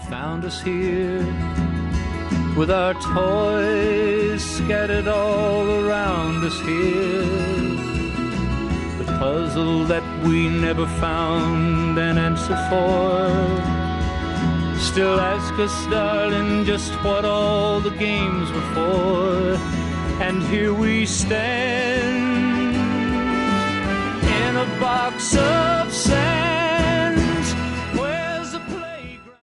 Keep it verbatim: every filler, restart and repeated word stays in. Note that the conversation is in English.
found us here, with our toys scattered all around us here. The puzzle that we never found an answer for. Still ask us, darling, just what all the games were for. And here we stand in a box of sand.